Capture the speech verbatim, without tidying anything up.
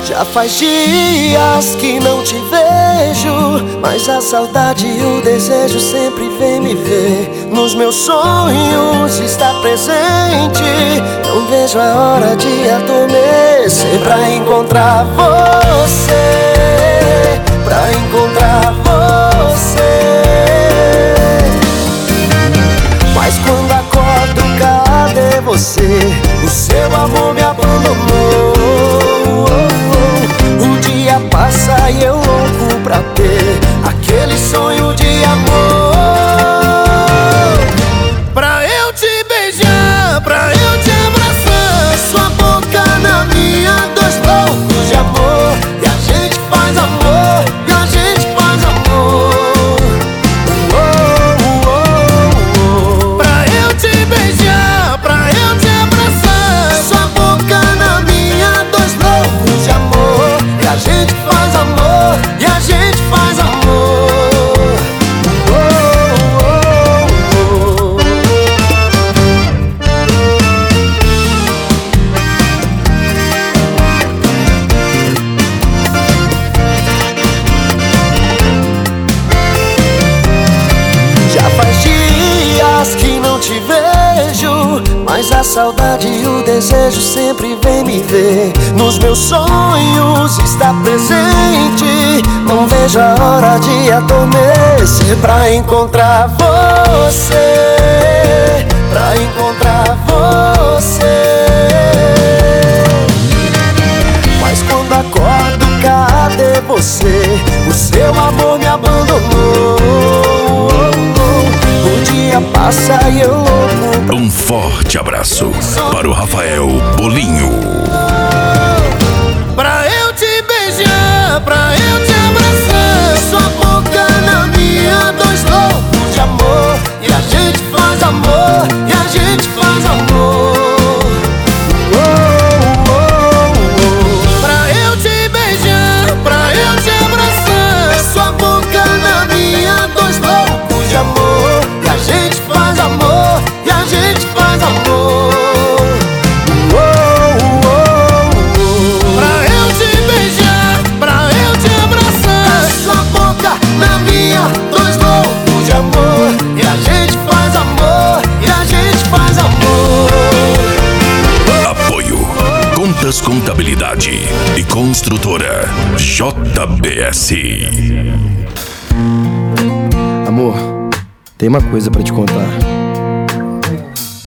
Já faz dias que não te vejo, mas a saudade e o desejo sempre vem me ver. Nos meus sonhos está presente, não vejo a hora de adormecer pra encontrar você, pra encontrar você. Mas quando acordo, cadê você? O seu amor me abandonou. O dia passa e eu louco pra ter aquele sonho de amor. Pra eu te beijar, pra eu te abraçar, sua boca na minha, dois loucos de amor. E a gente faz amor, e a gente faz amor. Oh, oh, oh. Pra eu te beijar, pra eu te abraçar, sua boca na minha, dois loucos de amor. E a gente faz amor, e a gente faz amor. Oh, oh, oh. Já faz dias que não te vejo, mas a saudade e o desejo sempre vem me ver. Nos meus sonhos está presente, não vejo a hora de adormecer pra encontrar você, pra encontrar você. Mas quando acordo, cadê você? O seu amor me abandonou. O dia passa e eu louco. Um forte abraço para o Rafael Bolinho. Pra eu te beijar, pra eu te abraçar, sua boca na minha, dois loucos de amor. E a gente faz amor, e a gente faz amor. Oh, oh, oh. Pra eu te beijar, pra eu te abraçar, sua boca na minha, dois loucos de amor. E a gente faz amor, e a gente faz amor. Dois loucos de amor, e a gente faz amor, e a gente faz amor. Apoio Contas Contabilidade e Construtora J B S. Amor, tem uma coisa pra te contar.